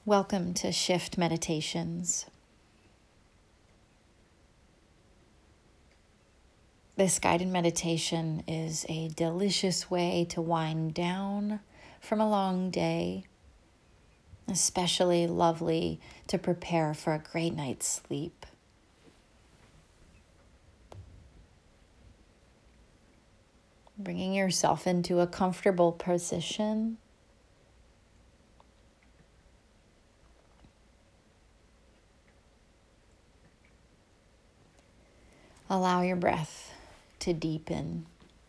Welcome to Shift Meditations. This guided meditation is a delicious way to wind down from a long day, especially lovely to prepare for a great night's sleep. Bringing yourself into a comfortable position. Allow your breath to deepen.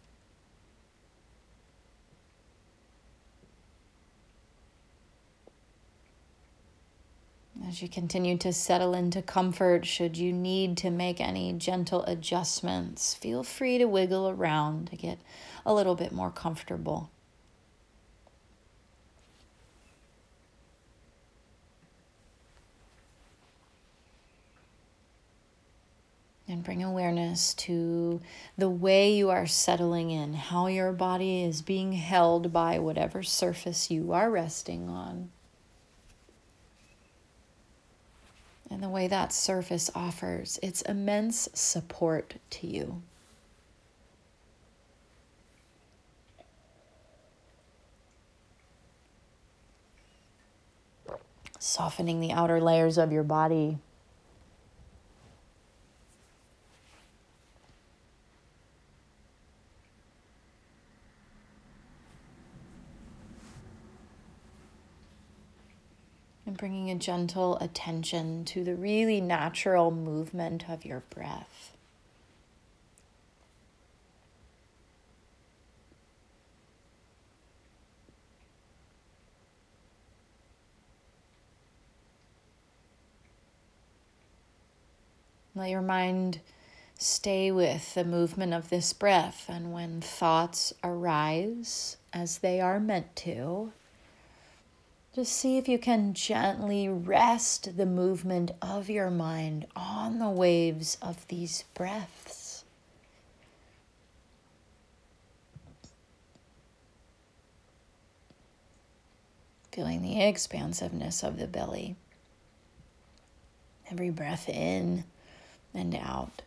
As you continue to settle into comfort, should you need to make any gentle adjustments, feel free to wiggle around to get a little bit more comfortable. And bring awareness to the way you are settling in, how your body is being held by whatever surface you are resting on. And the way that surface offers its immense support to you. Softening the outer layers of your body. And bringing a gentle attention to the really natural movement of your breath. Let your mind stay with the movement of this breath, and when thoughts arise, as they are meant to, just see if you can gently rest the movement of your mind on the waves of these breaths. Feeling the expansiveness of the belly. Every breath in and out.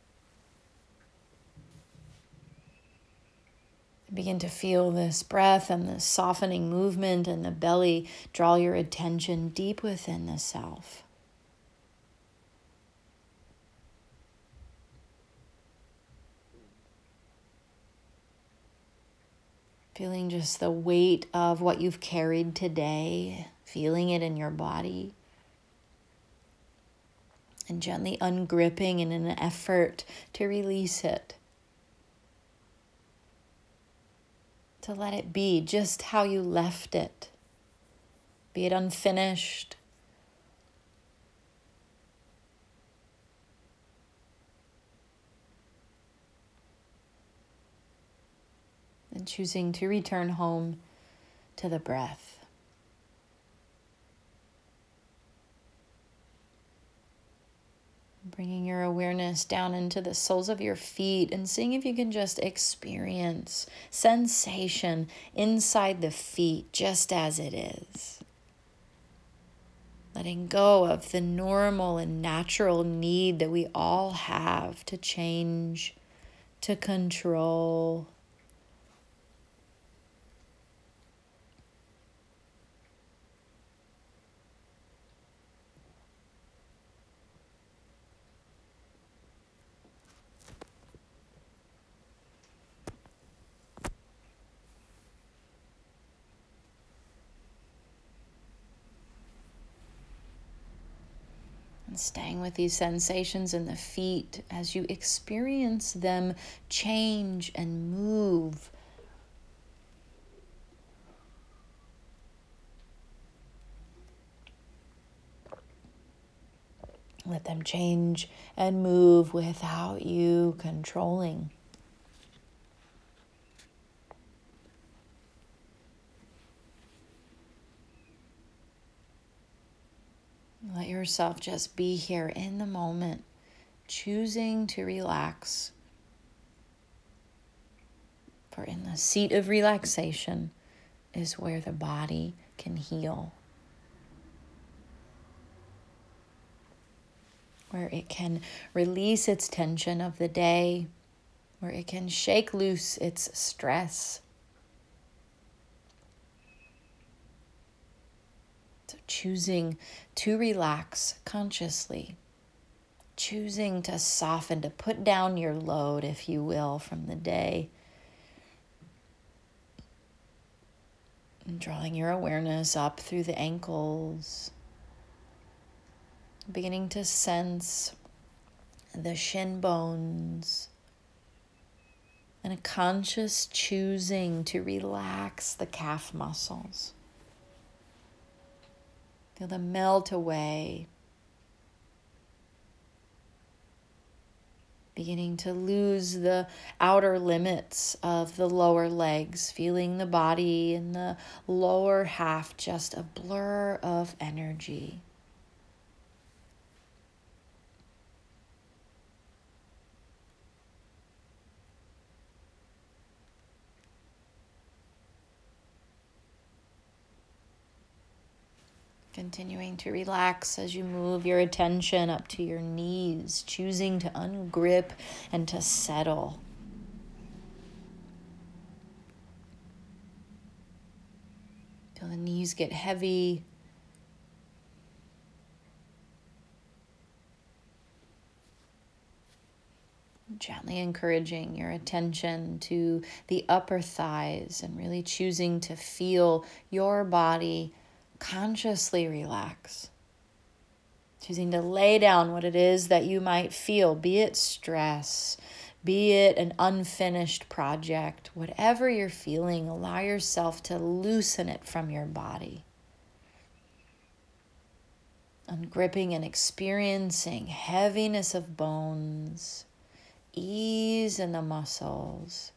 Begin to feel this breath and this softening movement in the belly. Draw your attention deep within the self. Feeling just the weight of what you've carried today, feeling it in your body. And gently ungripping in an effort to release it. To let it be just how you left it. Be it unfinished. And choosing to return home to the breath. Bringing your awareness down into the soles of your feet and seeing if you can just experience sensation inside the feet just as it is. Letting go of the normal and natural need that we all have to change, to control. And staying with these sensations in the feet as you experience them change and move. Let them change and move without you controlling. Let yourself just be here in the moment, choosing to relax. For in the seat of relaxation is where the body can heal. where it can release its tension of the day, where it can shake loose its stress. So choosing to relax consciously, choosing to soften, to put down your load, if you will, from the day. And drawing your awareness up through the ankles, beginning to sense the shin bones, and a conscious choosing to relax the calf muscles. Feel them melt away, beginning to lose the outer limits of the lower legs, feeling the body in the lower half just a blur of energy. Continuing to relax as you move your attention up to your knees, choosing to ungrip and to settle. Till the knees get heavy. Gently encouraging your attention to the upper thighs and really choosing to feel your body consciously relax. Choosing to lay down what it is that you might feel, be it stress, be it an unfinished project, whatever you're feeling, allow yourself to loosen it from your body. Ungripping and experiencing heaviness of bones, ease in the muscles.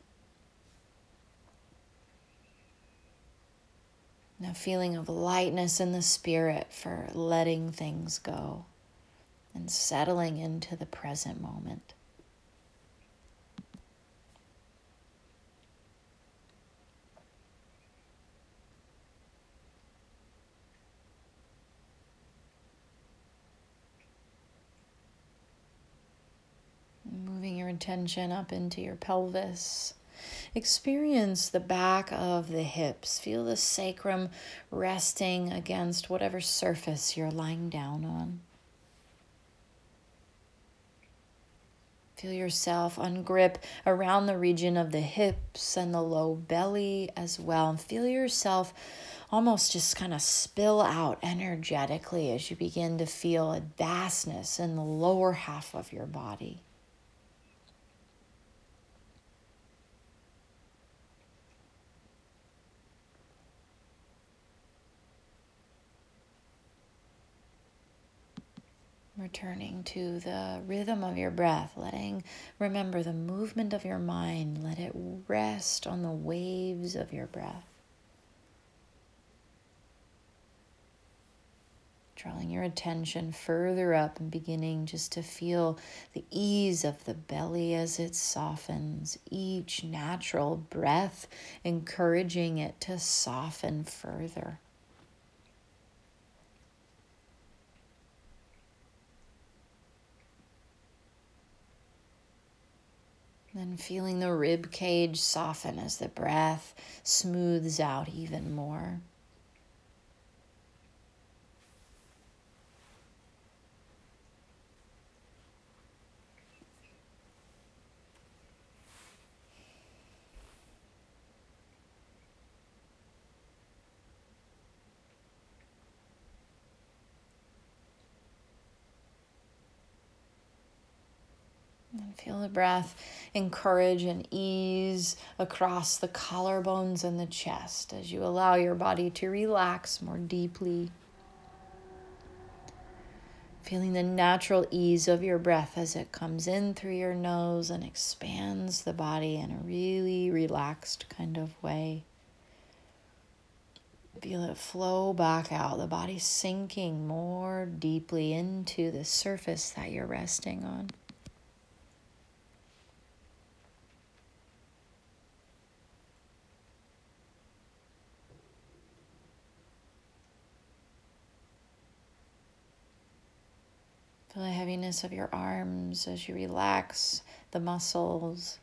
A feeling of lightness in the spirit for letting things go and settling into the present moment. Moving your attention up into your pelvis. Experience the back of the hips. Feel the sacrum resting against whatever surface you're lying down on. Feel yourself ungrip around the region of the hips and the low belly as well. And feel yourself almost just kind of spill out energetically as you begin to feel a vastness in the lower half of your body. Returning to the rhythm of your breath, remember the movement of your mind, let it rest on the waves of your breath. Drawing your attention further up and beginning just to feel the ease of the belly as it softens, each natural breath encouraging it to soften further. Then feeling the rib cage soften as the breath smooths out even more. And feel the breath encourage and ease across the collarbones and the chest as you allow your body to relax more deeply. Feeling the natural ease of your breath as it comes in through your nose and expands the body in a really relaxed kind of way. Feel it flow back out, the body sinking more deeply into the surface that you're resting on. Feel the heaviness of your arms as you relax the muscles.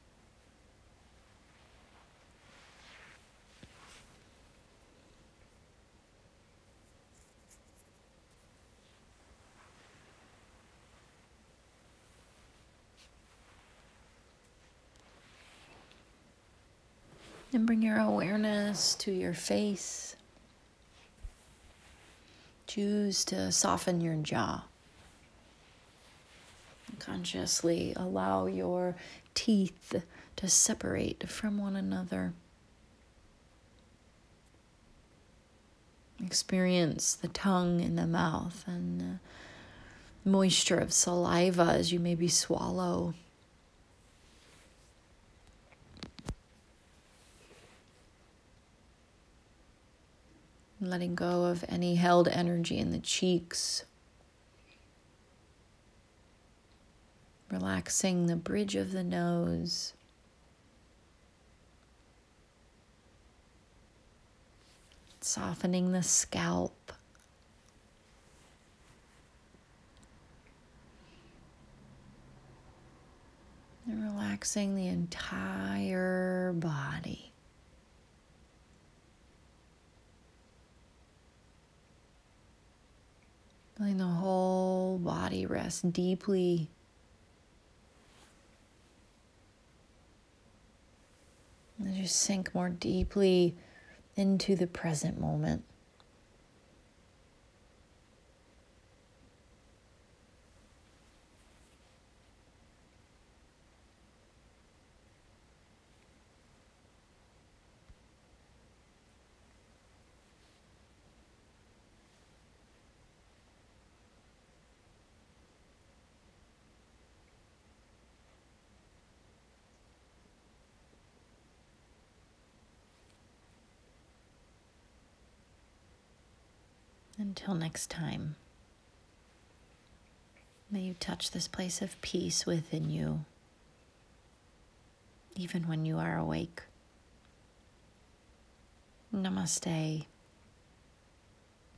And bring your awareness to your face. Choose to soften your jaw. Consciously allow your teeth to separate from one another. Experience the tongue in the mouth and the moisture of saliva as you maybe swallow. Letting go of any held energy in the cheeks. Relaxing the bridge of the nose. Softening the scalp. And relaxing the entire body. Letting the whole body rest deeply. And just sink more deeply into the present moment. Until next time, may you touch this place of peace within you, even when you are awake. Namaste.